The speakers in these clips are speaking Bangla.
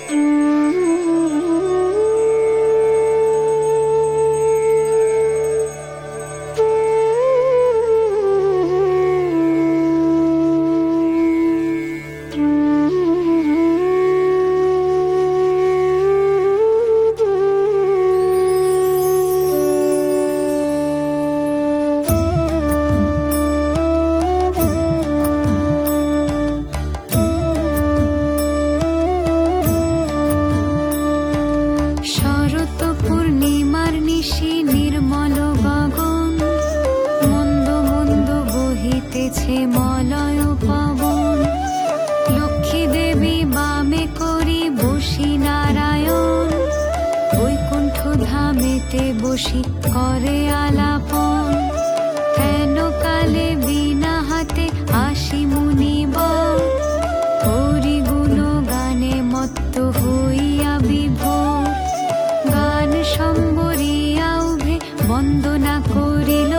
বসি করে আলাপন, হেন কালে বিনা হাতে আসি মুনিবর, হরি গুণ গানে মত্ত হইয়া বিভোর। গান সম্বরিয়া উভে বন্দনা করিল,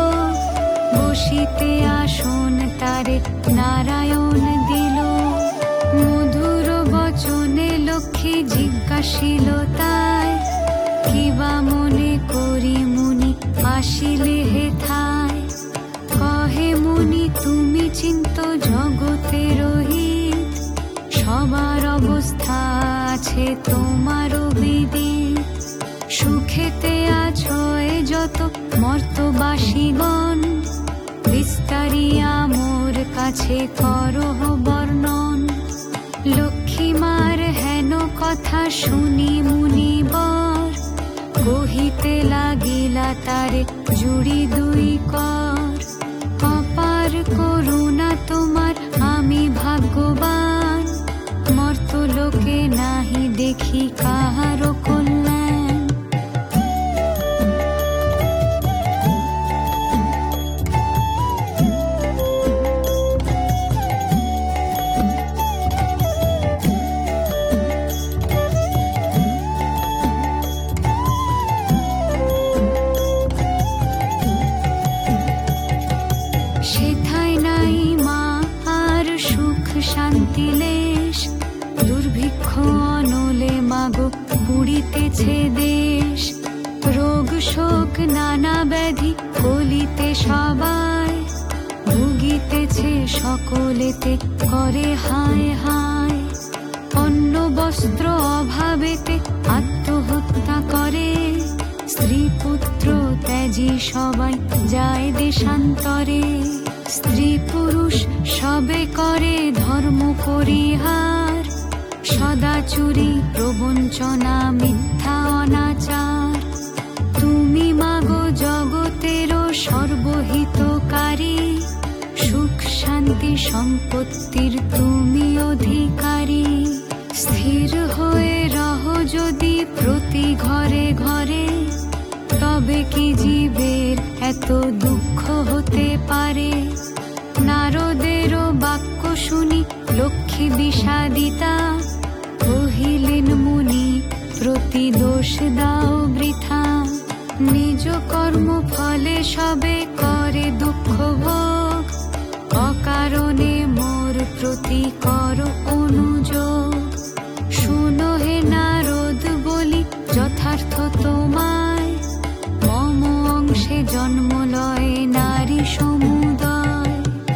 বসিতে আসন তারে নারায়ণ দিল। মধুর বচনে লক্ষ্মী জিজ্ঞাসিল তাই, কিবা মনে করি মুনি আসিলে হেথায়। কহে মুনি তুমি চিন্ত জগতের হিত, সবার অবস্থা আছে তোমারও বিদিত। সুখেতে আছো এ যত মর্তবাসীগণ, বিস্তারিয়া মোর কাছে করহ বর্ণন। লক্ষ্মীমার হেন কথা শুনি মুনিবর, কহিতে লাগিলা তারে জুড়ি দুই কর। অপার করুণা তোমার আমি ভাগ্যবান, মর্তলোকে নাহি দেখি কাহারো কল্যাণ। সেথায় নাই মা আর সুখ শান্তি লেশ, দুর্ভিক্ষ অনলে মাগো পুড়িতেছে দেশ। রোগ শোক নানা ব্যাধি কলিতে সবাই, ভুগিতেছে সকলেতে করে হায় হায়। অন্ন বস্ত্র অভাবেতে আত্মহত্যা করে, স্ত্রী পুত্র ত্যাজি সবাই যায় দেশান্তরে। স্ত্রী পুরুষ সবে করে ধর্ম পরিহার, সদাচুরি প্রবঞ্চনা মিথ্যা অনাচার। তুমি মাগো জগতেরও সর্বহিতকারী, সুখ শান্তি সম্পত্তির তুমি অধিকারী। স্থির হয়ে রহ যদি প্রতি ঘরে ঘরে, তবে কি জীবের এত দুঃখ হতে পারে। নারদেরও বাক্য শুনি লক্ষ্মী বিষাদিতা, কহিলেন মুনি প্রতি দোষ দাও বৃথা। নিজ কর্ম ফলে সবে করে দুঃখ ভোগ, অকারণে মোর প্রতি কর অনুযোগ। শুনো হে নারদ বলি যথার্থ তোমায়, মম অংশে জন্ম লয় নারী সমুদয়।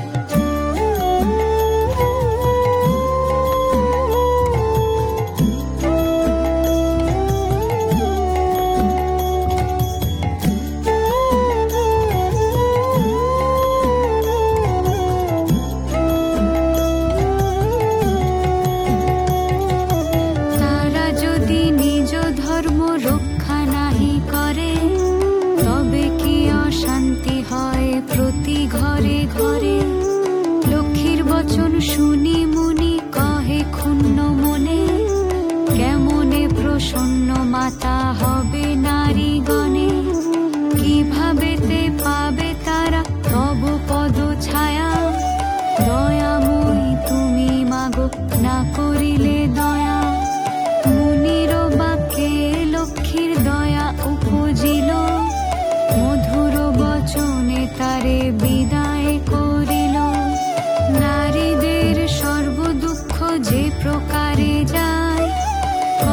তারা যদি নিজ ধর্ম রক্ষা নাহি করে, তবে কি অশান্তি হয় প্রতি ঘরে ঘরে। লক্ষ্মীর বচন শুনি মুনি কহে ক্ষুণ্ণ মনে, কেমনে প্রসন্ন মাতা হবে নারীগণে। কিভাবেতে পাবে তারা তব পদ ছায়া, দয়াময়ী তুমি মাগো না করিলে দয়া। মুনির বাক্যে লক্ষ্মীর দয়া উপজিল, মধুর বচনে তারে বিদায় করিল। নারীদের সর্ব দুঃখ যে প্রকারে যায়,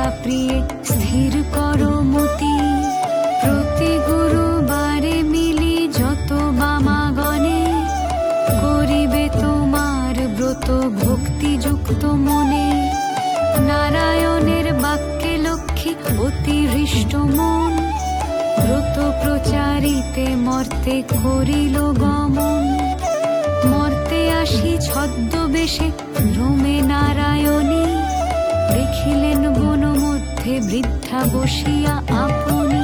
প্রিয়ে স্থির করো মতি। প্রতি গুরুবারে মিলি যত বামাগণে করিবে তোমার ব্রত ভক্তিযুক্ত মনে। নারায়ণের বাক্যে লক্ষ্মী অতি হৃষ্ট মন, ব্রত প্রচারিতে মর্তে করিল গমন। মর্তে আসি ছদ্মবেশে ভ্রমে নারায়ণী, দেখিলেন বন মধ্যে বৃদ্ধা বসিয়া আপনি।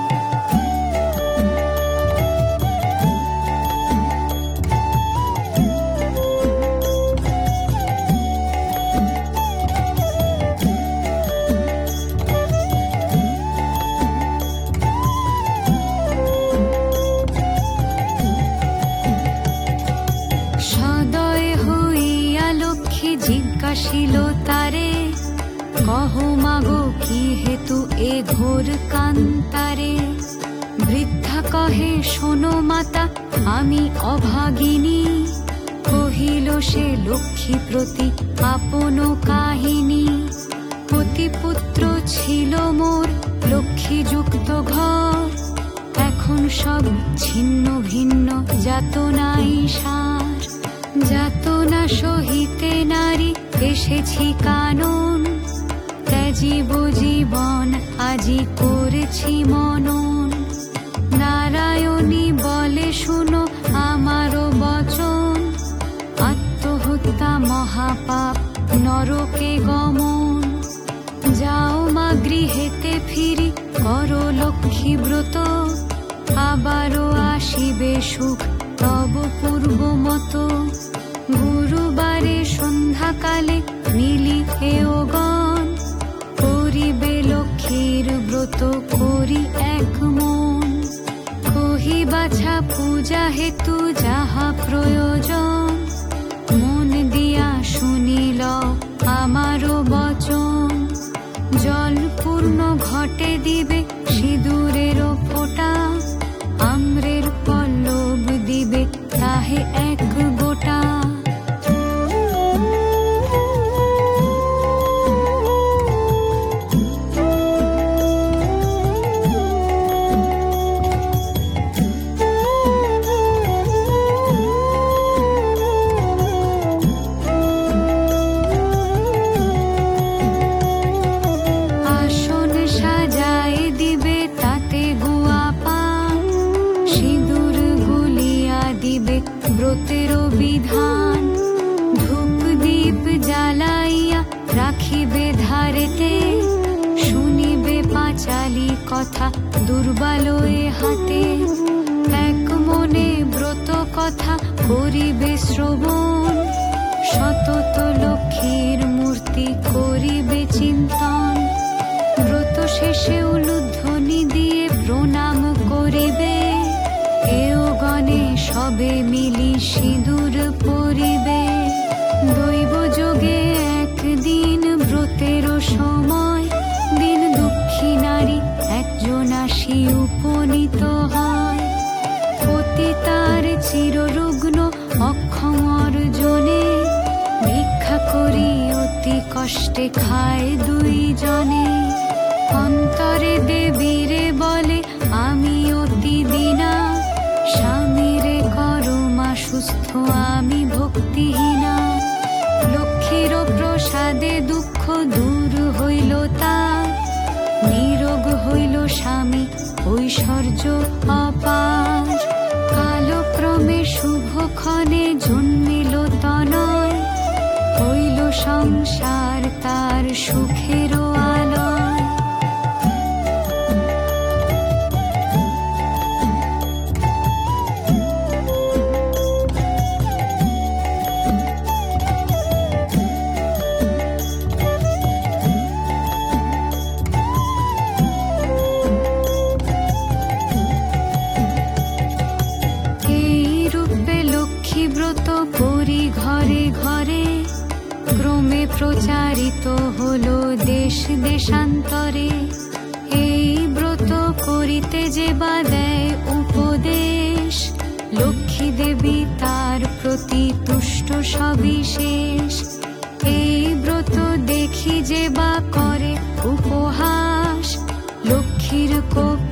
জিজ্ঞাসিল তারে, কহ মাগো কি হেতু এ ঘোর কান্তারে। বৃদ্ধা কহে শোনো মাতা আমি অভাগিনী, কহিল সে লক্ষ্মী প্রতি আপন কাহিনী। পতিপুত্র ছিল মোর লক্ষ্মীযুক্ত ঘর, এখন সব ছিন্ন ভিন্ন যাতনাই সার। যাতনা সহিতে নারী এসেছি কানন, ত্যাজিব জীবন আজি করেছি মনন। নারায়ণী বলে শুনো আমারও বচন, আত্মহত্যা মহাপাপ নরকে গমন। যাও মা গৃহেতে ফিরি করো লক্ষ্মী ব্রত, আবারও আসিবে সুখ তব পূর্ব মতো। গুরুবারে সন্ধ্যাকালে মিলি হেয়গণ, করিবে লক্ষ্মীর ব্রত করি এক মন। কহি বাছা পূজা হেতু যাহা প্রয়োজন, মন দিয়া শুনিল আমারও বচন। জল পূর্ণ ঘটে দিবে সিঁদুরেরও ফোঁটা, আম্রের পল্লব দিবে তাহে এক গোটা। আসন সাজায় দিবে তাতে গুয়া পান, সিঁদুর গুলিয়া দিবে ব্রতের বিধান। ধূপ দীপ জ্বালাইয়া রাখিবে ধারেতে, শুনিবে পাঁচালি কথা দুর্বালয়ে হাতে। এক মনে ব্রত কথা করিবে শ্রবণ, সতত লক্ষ্মীর মূর্তি করিবে চিন্তন। ব্রত শেষে উলুধ্বনি দিয়ে প্রণাম করিবে, এও গণে সবে মিলি সিঁদুর পরিবে। দৈব যোগে একদিন ব্রতেরও সময়, দিন দুঃখী নারী একজন আসি উপনীত হয়। পতি তার চিররুগ্ন অক্ষম অর্জনে, ভিক্ষা করি অতি কষ্টে খায় দুইজনে। অন্তরে দেবীরে বলে আমি অতি দীনা, স্বামীরে করো মা সুস্থ আমি ভক্তিহীনা। লক্ষ্মীর প্রসাদে দুঃখ দূর হইল তার, নিরোগ হইল স্বামী ঐশ্বর্য অপার। কালক্রমে শুভক্ষণে জন্মিল তনয়, হইল সংসার তার সুখের আলয়। ব্রত করি ঘরে ঘরে, ক্রমে প্রচারিত হলো দেশ দেশান্তরে। এই ব্রত করিতে যে বা দেয় উপদেশ, লক্ষ্মী দেবী তার প্রতি তুষ্ট সবিশেষ। এই ব্রত দেখি যে বা করে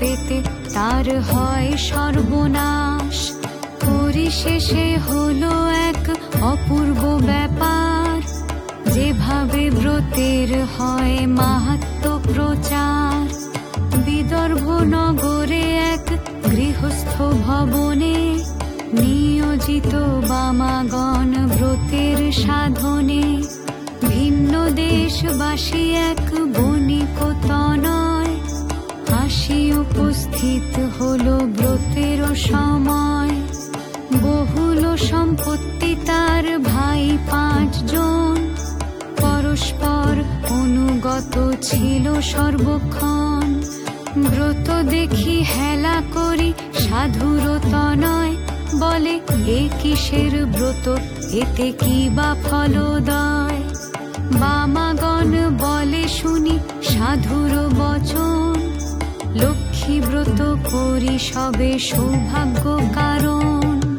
করেতে তার হয় সর্বনাশ। পরিশেষে হলো এক অপূর্ব ব্যাপার, যেভাবে ব্রতের হয় মাহাত্ম্য প্রচার। বিদর্ভ নগরে এক গৃহস্থ ভবনে নিয়োজিত বামাগণ ব্রতের সাধনে। ভিন্ন দেশবাসী এক বণিক তনয় আসি উপস্থিত হলো ব্রতের সময়। বহুল সম্পত্তি তার ভাই 5 জন, পরস্পর অনুগত ছিল সর্বক্ষণ। ব্রত দেখি হেলা করি সাধুর তনয়, বলে এ কিসের ব্রত, এতে কি বা ফলদয়। বামাগণ বলে শুনি সাধুর বচন, লক্ষ্মী ব্রত করি সবে সৌভাগ্য কারণ।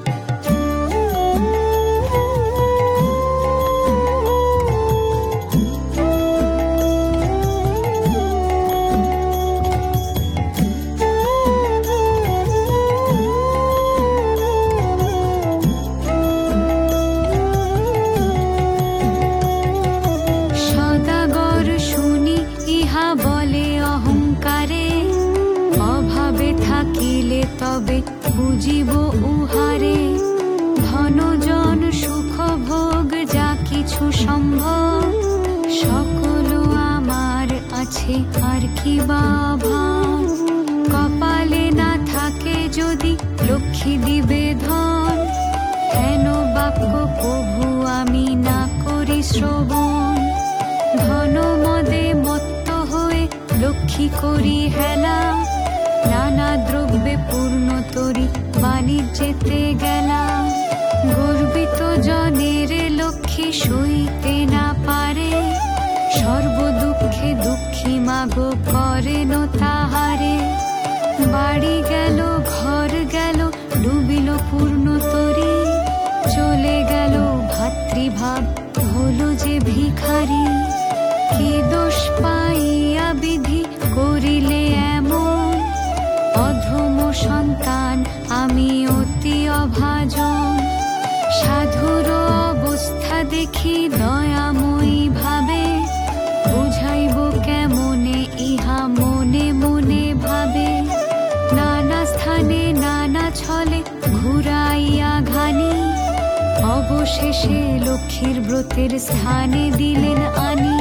তবে বুঝিব উহারে, ধনজন সুখ ভোগ যা কিছু সম্ভব, সকল আমার আছে আর কি বা অভাব। কপালে না থাকে যদি লক্ষ্মী দিবে ধন, হেন বাক্য প্রভু আমি না করি শ্রবণ। ধন মদে মত্ত হয়ে লক্ষ্মী করি হেলা, নানা দ্রব্যে পূর্ণ তরি বাণিজ্যেতে গেলাম। গর্বিত জনের লক্ষ্মী সইতে না পারে, সর্বদুঃখে দুঃখী মাগো করেন তাহারে। বাড়ি গেল ঘর গেল ডুবিল পূর্ণ তরি, চলে গেল ভাতৃভাব হলো যে ভিখারি। কি দোষ পাইয়া বিধি করিলে এমন, অধম সন্তান আমি অতি অভাজন। সাধুর অবস্থা দেখি দয়াময়ী ভাবে, বুঝাইব কেমনে ইহা মনে মনে ভাবে। নানা স্থানে নানা ছলে ঘুরাইয়া ঘানি, অবশেষে লক্ষ্মীর ব্রতের স্থানে দিলেন আনি।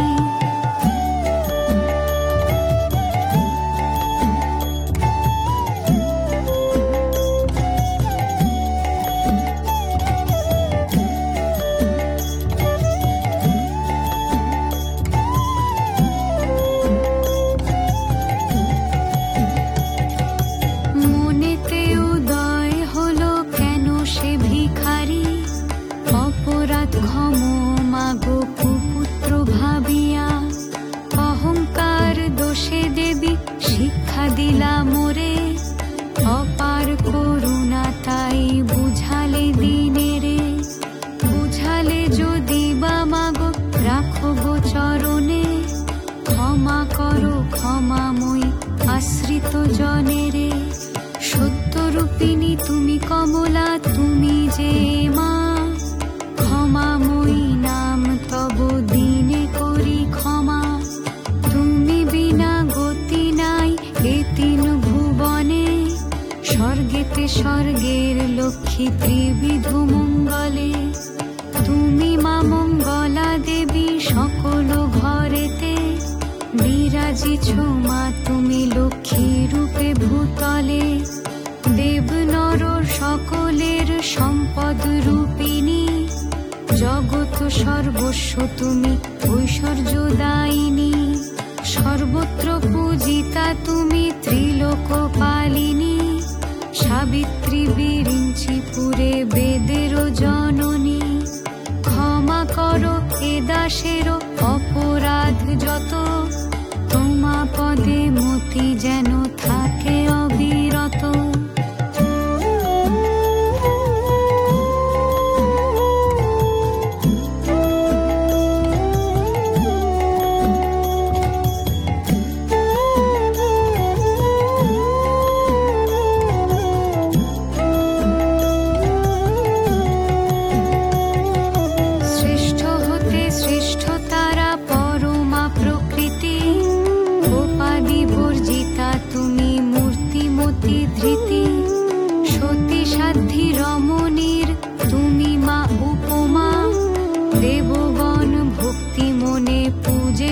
ক্ষম মাগো কুপুত্র ভাবিয়া, অহংকার দোষে দেবী শিক্ষা দিলা মোরে। অপার করুণা তাই বুঝালে দিনে রে, বুঝালে যদি বা মাগো রাখো গো চরণে। ক্ষমা করো ক্ষমাময়ী আশ্রিত জনেরে, সত্যরূপিণী তুমি কমলা তুমি যে মা। ক্ষমাময়ী নাম তব দিনে করি ক্ষমা, তুমি বিনা গতি নাই এ 3 ভুবনে। স্বর্গেতে স্বর্গের লক্ষ্মী ত্রিবিধ মঙ্গলে, তুমি মা মঙ্গলা দেবী সকল ঘরেতে। বিরাজিছ মা তুমি লক্ষ্মী রূপে ভূতলে, দেব নর সকলের সম্পদ রূপিণী। জগৎ সর্বস্ব তুমি ঐশ্বর্য দায়িনী, সর্বত্র পূজিতা তুমি ত্রিলোক পালিনী। সাবিত্রী বিরিঞ্চি পুরে বেদের জননী, ক্ষমা করো এ দাসের অপরাধ যত। তোমা পদে মতি যেন থাকে অবিরত।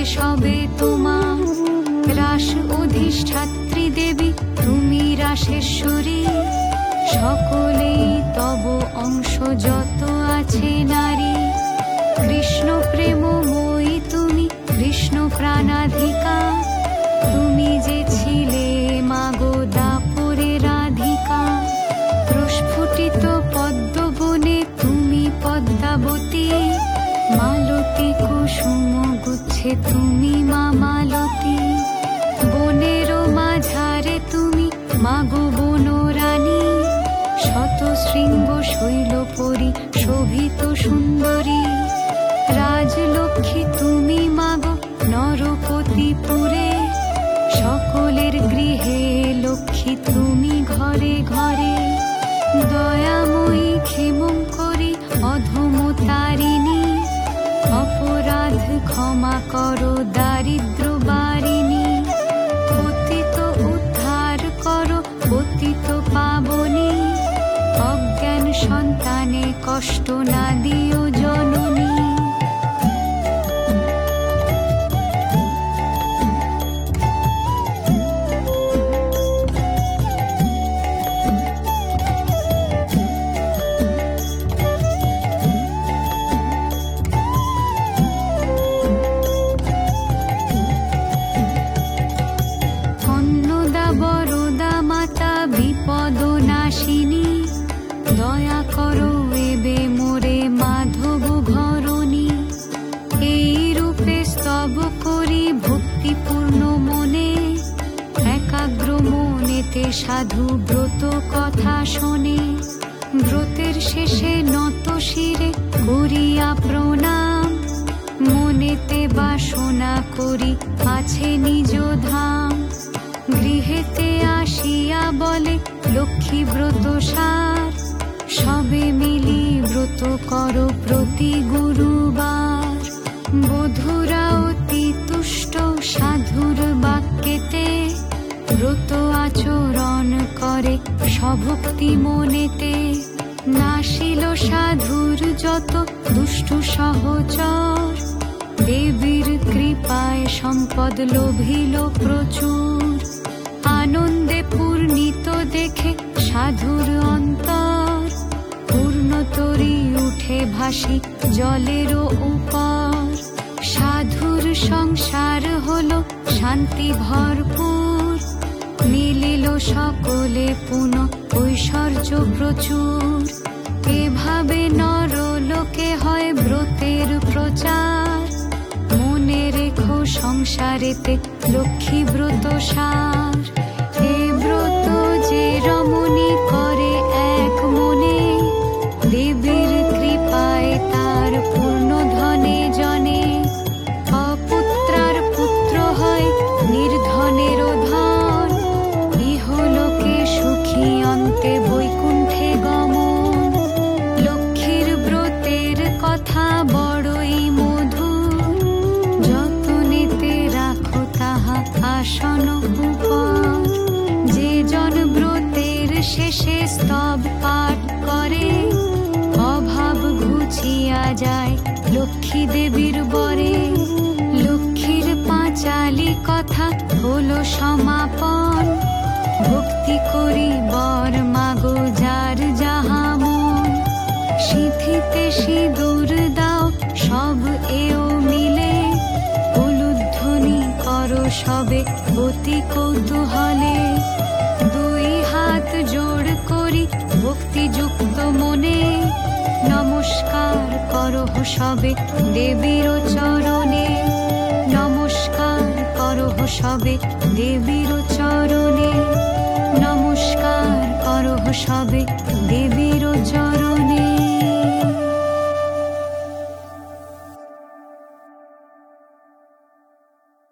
সবে তোমার। রাস অধিষ্ঠাত্রী দেবী তুমি রাসেশ্বরী, সকলেই তব অংশ যত আছে নারী। কৃষ্ণ প্রেমময়ী তুমি, কৃষ্ণ প্রাণাধিকা, তুমি যে ছিলে মাগো দাপরে রাধিকা। প্রস্ফুটিত পদ্মবনে তুমি পদ্মাবতী, মালতী কুসুম গুচ্ছে তুমি মা মালতী। বনের মাঝারে তুমি মাগো বনরানী, শত শৃঙ্গ শৈল পরি শোভিত সুন্দরী। রাজলক্ষ্মী তুমি মাগো নরপতিপুরে, সকলের গৃহে লক্ষ্মী তুমি ঘরে ঘরে। দয়াময়ী ক্ষেমঙ্করী অধমতারিণী, অপরাধ ক্ষমা করো দারিদ্র বারিণী। পতিত উদ্ধার করো পতিত পাবনী, অজ্ঞান সন্তানে কষ্ট না দিও জননী। বিপদ নাশিনী, দয়া করো এবে মোরে মাধব ঘরণী। এই রূপে স্তব করি ভক্তিপূর্ণ মনে, একাগ্র মনেতে সাধু ব্রত কথা শোনে। ব্রতের শেষে নত শিরে করিয়া প্রণাম, মনেতে বাসনা করি আছে নিজ ধাম। গৃহেতে আসিয়া বলে লক্ষ্মী ব্রত সার, সবে মিলি ব্রত করো প্রতি গুরুবার। বধূরা অতি তুষ্ট সাধুর বাক্যেতে, ব্রত আচরণ করে সভক্তি মনেতে। নাশিল সাধুর যত দুষ্টু সহচর, দেবীর কৃপায় সম্পদ লোভিল প্রচুর। আনন্দে পূর্ণিত দেখে সাধুর অন্তর, পূর্ণতরী উঠে ভাসি জলেরও উপর। সাধুর সংসার হলো শান্তি ভরপুর, মিলিল সকলে পুন ঐশ্বর্য প্রচুর। এভাবে নরলোকে হয় ব্রতের প্রচার, মনে রেখো সংসারেতে লক্ষ্মী ব্রত সার। এ ব্রত যে রমণী করে এক মনে, দেবীর কৃপায় তার পূর্ণ ধনে জনে। অপুত্রার পুত্র হয় নির্ধনেরও ধন, ইহলোকে সুখী অন্তে বৈকুণ্ঠে গমন। লক্ষ্মীর ব্রতের কথা বড়ই মধুর, যতনেতে রাখো তাহা আসন উপর। যে জন ব্রতের শেষে স্তব পাঠ করে, অভাব ঘুচিয়া যায় লক্ষ্মী দেবীর বরে। লক্ষ্মীর পাঁচালি কথা হলো সমাপন, ভক্তি করি বর মাগো যার যাহা মন। সিঁথিতে সিঁদুর দাও সব এও মিলে, উলুধ্বনি করো সবে অতি কৌতূহলে। দুই হাত জোড় করি ভক্তিযুক্ত মনে, নমস্কার করো সবে দেবীর চরণে। নমস্কার করো সবে দেবীর চরণে, নমস্কার করো সবে দেবীর চরণে।